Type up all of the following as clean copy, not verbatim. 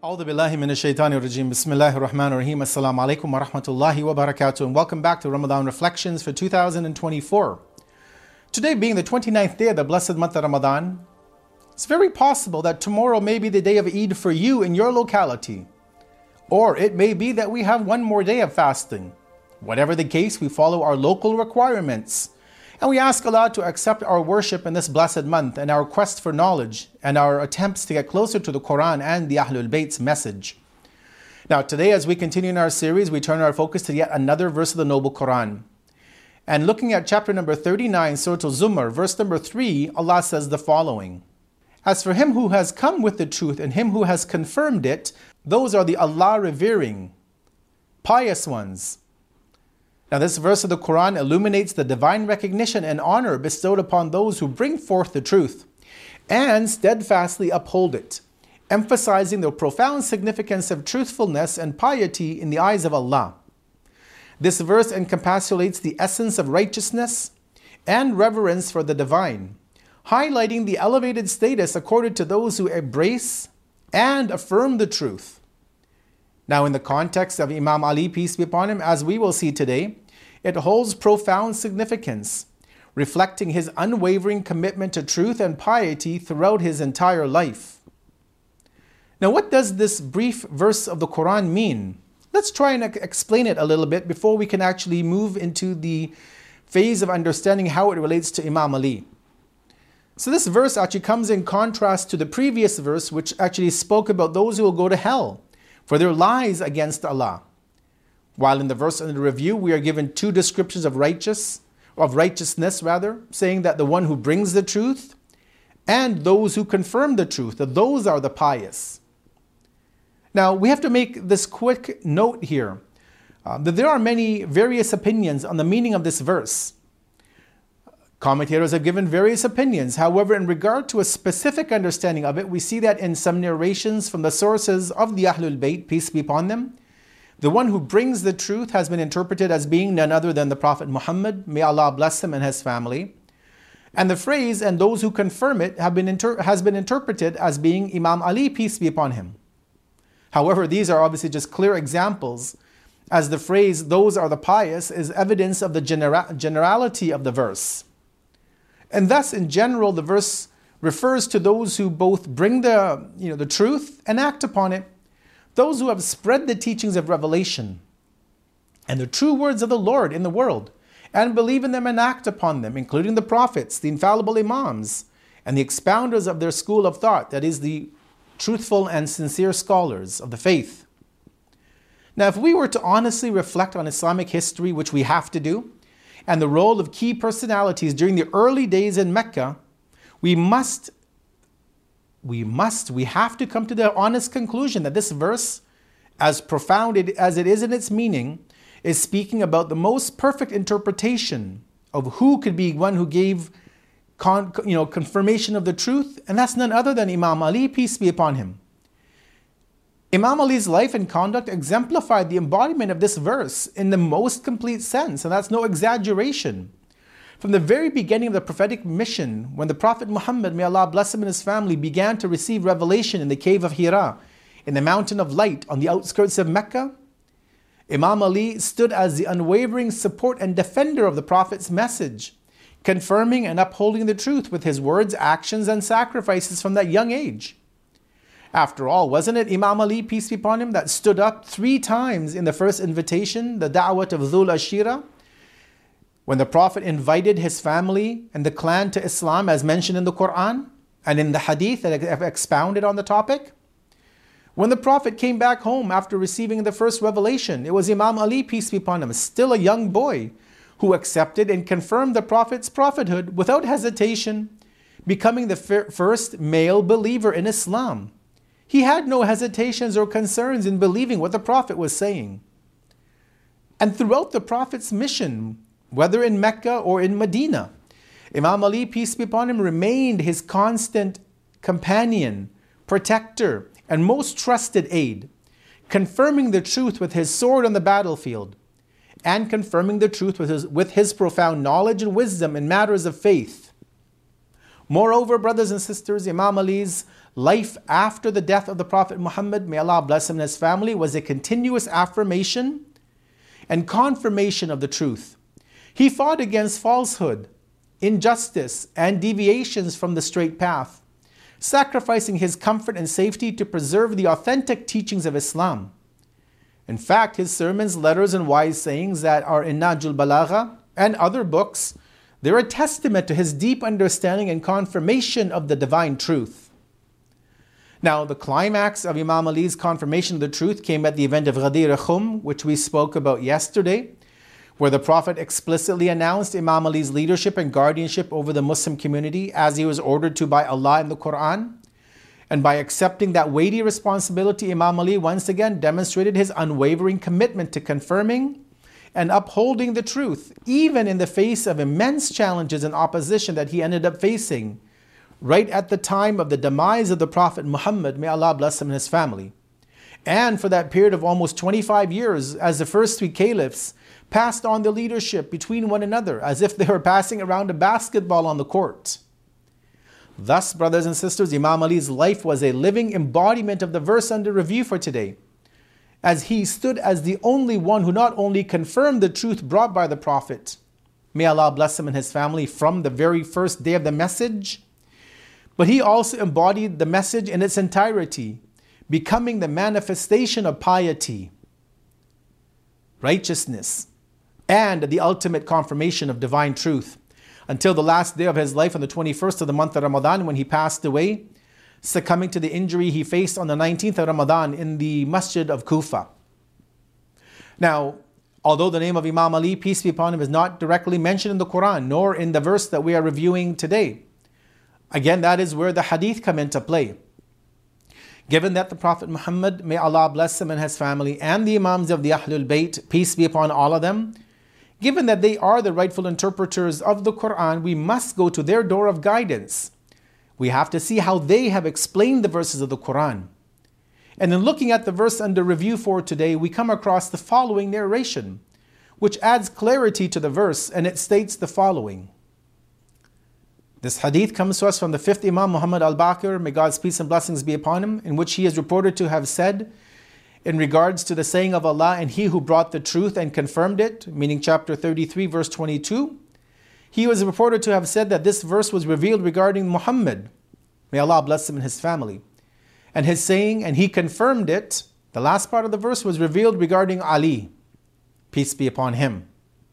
A'udhu billahi minash shaitanir rajim. Bismillahir rahmanir rahim. Assalamu alaikum wa rahmatullahi wa barakatuh. And welcome back to Ramadan Reflections for 2024. Today being the 29th day of the blessed month of Ramadan, it's very possible that tomorrow may be the day of Eid for you in your locality. Or it may be that we have one more day of fasting. Whatever the case, we follow our local requirements. And we ask Allah to accept our worship in this blessed month and our quest for knowledge and our attempts to get closer to the Quran and the Ahlul Bayt's message. Now today, as we continue in our series, we turn our focus to yet another verse of the Noble Quran. And looking at chapter number 39, Surah Al-Zumar, verse number 3, Allah says the following: As for him who has come with the truth and him who has confirmed it, those are the Allah-revering, pious ones. Now this verse of the Quran illuminates the divine recognition and honor bestowed upon those who bring forth the truth and steadfastly uphold it, emphasizing the profound significance of truthfulness and piety in the eyes of Allah. This verse encapsulates the essence of righteousness and reverence for the divine, highlighting the elevated status accorded to those who embrace and affirm the truth. Now, in the context of Imam Ali, peace be upon him, as we will see today, it holds profound significance, reflecting his unwavering commitment to truth and piety throughout his entire life. Now, what does this brief verse of the Quran mean? Let's try and explain it a little bit before we can actually move into the phase of understanding how it relates to Imam Ali. So this verse actually comes in contrast to the previous verse, which actually spoke about those who will go to hell for their lies against Allah. While in the verse under review, we are given two descriptions of righteousness, saying that the one who brings the truth and those who confirm the truth, that those are the pious. Now, we have to make this quick note here, that there are many various opinions on the meaning of this verse. Commentators have given various opinions. However, in regard to a specific understanding of it, we see that in some narrations from the sources of the Ahlul Bayt, peace be upon them, the one who brings the truth has been interpreted as being none other than the Prophet Muhammad, may Allah bless him and his family. And the phrase, and those who confirm it, has been interpreted as being Imam Ali, peace be upon him. However, these are obviously just clear examples, as the phrase, those are the pious, is evidence of the generality of the verse. And thus, in general, the verse refers to those who both bring the truth and act upon it, those who have spread the teachings of revelation and the true words of the Lord in the world, and believe in them and act upon them, including the prophets, the infallible imams, and the expounders of their school of thought, that is, the truthful and sincere scholars of the faith. Now, if we were to honestly reflect on Islamic history, which we have to do, and the role of key personalities during the early days in Mecca, we have to come to the honest conclusion that this verse, as profound as it is in its meaning, is speaking about the most perfect interpretation of who could be one who gave confirmation of the truth, and that's none other than Imam Ali, peace be upon him. Imam Ali's life and conduct exemplified the embodiment of this verse in the most complete sense, and that's no exaggeration. From the very beginning of the prophetic mission, when the Prophet Muhammad, may Allah bless him and his family, began to receive revelation in the cave of Hira, in the mountain of light on the outskirts of Mecca, Imam Ali stood as the unwavering support and defender of the Prophet's message, confirming and upholding the truth with his words, actions, and sacrifices from that young age. After all, wasn't it Imam Ali, peace be upon him, that stood up 3 times in the first invitation, the da'wat of Dhul Ashira, when the Prophet invited his family and the clan to Islam, as mentioned in the Quran and in the hadith that have expounded on the topic? When the Prophet came back home after receiving the first revelation, it was Imam Ali, peace be upon him, still a young boy, who accepted and confirmed the Prophet's prophethood without hesitation, becoming the first male believer in Islam. He had no hesitations or concerns in believing what the Prophet was saying. And throughout the Prophet's mission, whether in Mecca or in Medina, Imam Ali, peace be upon him, remained his constant companion, protector, and most trusted aid, confirming the truth with his sword on the battlefield, and confirming the truth with his profound knowledge and wisdom in matters of faith. Moreover, brothers and sisters, Imam Ali's life after the death of the Prophet Muhammad, may Allah bless him and his family, was a continuous affirmation and confirmation of the truth. He fought against falsehood, injustice, and deviations from the straight path, sacrificing his comfort and safety to preserve the authentic teachings of Islam. In fact, his sermons, letters, and wise sayings that are in Nahjul Balagha and other books, they're a testament to his deep understanding and confirmation of the divine truth. Now, the climax of Imam Ali's confirmation of the truth came at the event of Ghadir Khum, which we spoke about yesterday, where the Prophet explicitly announced Imam Ali's leadership and guardianship over the Muslim community as he was ordered to by Allah in the Quran. And by accepting that weighty responsibility, Imam Ali once again demonstrated his unwavering commitment to confirming and upholding the truth, even in the face of immense challenges and opposition that he ended up facing right at the time of the demise of the Prophet Muhammad, may Allah bless him and his family. And for that period of almost 25 years, as the first three caliphs passed on the leadership between one another, as if they were passing around a basketball on the court. Thus, brothers and sisters, Imam Ali's life was a living embodiment of the verse under review for today, as he stood as the only one who not only confirmed the truth brought by the Prophet, may Allah bless him and his family, from the very first day of the message, but he also embodied the message in its entirety, becoming the manifestation of piety, righteousness, and the ultimate confirmation of divine truth, until the last day of his life on the 21st of the month of Ramadan, when he passed away, succumbing to the injury he faced on the 19th of Ramadan in the Masjid of Kufa. Now, although the name of Imam Ali, peace be upon him, is not directly mentioned in the Quran, nor in the verse that we are reviewing today, again, that is where the hadith come into play. Given that the Prophet Muhammad, may Allah bless him and his family, and the Imams of the Ahlul Bayt, peace be upon all of them, given that they are the rightful interpreters of the Quran, we must go to their door of guidance. We have to see how they have explained the verses of the Quran. And in looking at the verse under review for today, we come across the following narration, which adds clarity to the verse, and it states the following. This hadith comes to us from the 5th Imam Muhammad al-Baqir, may God's peace and blessings be upon him, in which he is reported to have said, in regards to the saying of Allah, and he who brought the truth and confirmed it, meaning chapter 33, verse 22, he was reported to have said that this verse was revealed regarding Muhammad, may Allah bless him and his family. And his saying, and he confirmed it, the last part of the verse was revealed regarding Ali, peace be upon him.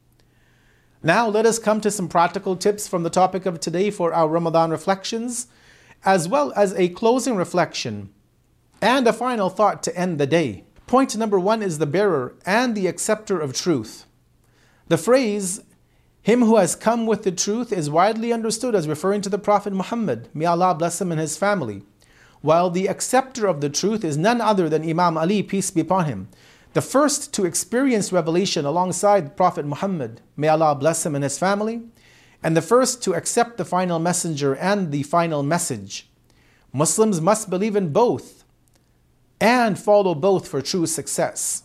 Now let us come to some practical tips from the topic of today for our Ramadan reflections, as well as a closing reflection and a final thought to end the day. Point number 1 is the bearer and the acceptor of truth. The phrase, him who has come with the truth, is widely understood as referring to the Prophet Muhammad, may Allah bless him and his family, while the acceptor of the truth is none other than Imam Ali, peace be upon him, the first to experience revelation alongside Prophet Muhammad, may Allah bless him and his family, and the first to accept the final messenger and the final message. Muslims must believe in both and follow both for true success.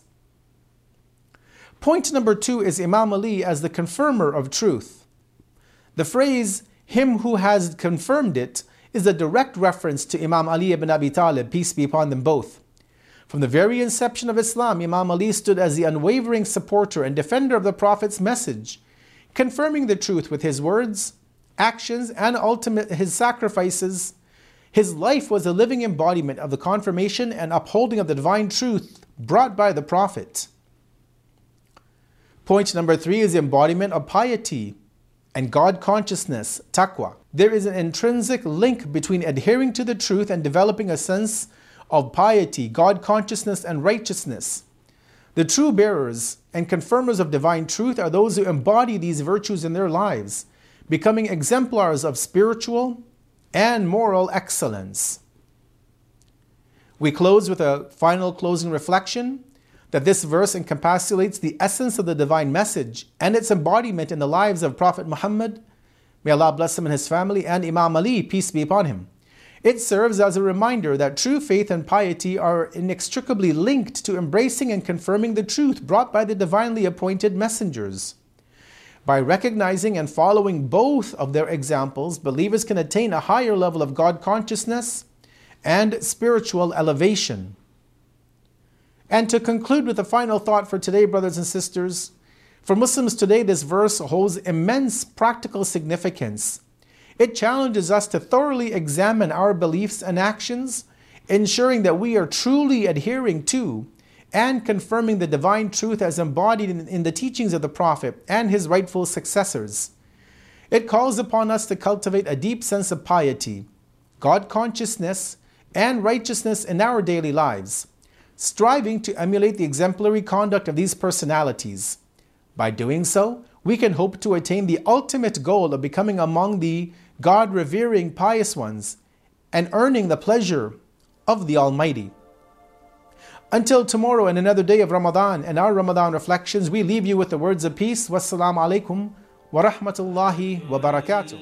Point number 2 is Imam Ali as the confirmer of truth. The phrase, him who has confirmed it, is a direct reference to Imam Ali ibn Abi Talib, peace be upon them both. From the very inception of Islam, Imam Ali stood as the unwavering supporter and defender of the Prophet's message, confirming the truth with his words, actions, and ultimately his sacrifices. His life was a living embodiment of the confirmation and upholding of the divine truth brought by the Prophet. Point number 3 is the embodiment of piety and God consciousness, taqwa. There is an intrinsic link between adhering to the truth and developing a sense of piety, God consciousness, and righteousness. The true bearers and confirmers of divine truth are those who embody these virtues in their lives, becoming exemplars of spiritual and moral excellence. We close with a final closing reflection that this verse encapsulates the essence of the divine message and its embodiment in the lives of Prophet Muhammad, may Allah bless him and his family, and Imam Ali, peace be upon him. It serves as a reminder that true faith and piety are inextricably linked to embracing and confirming the truth brought by the divinely appointed messengers. By recognizing and following both of their examples, believers can attain a higher level of God consciousness and spiritual elevation. And to conclude with a final thought for today, brothers and sisters, for Muslims today, this verse holds immense practical significance. It challenges us to thoroughly examine our beliefs and actions, ensuring that we are truly adhering to and confirming the divine truth as embodied in the teachings of the Prophet and his rightful successors. It calls upon us to cultivate a deep sense of piety, God consciousness, and righteousness in our daily lives, striving to emulate the exemplary conduct of these personalities. By doing so, we can hope to attain the ultimate goal of becoming among the God-revering pious ones and earning the pleasure of the Almighty. Until tomorrow and another day of Ramadan and our Ramadan reflections, we leave you with the words of peace. Wassalamu alaikum wa rahmatullahi wa barakatuh.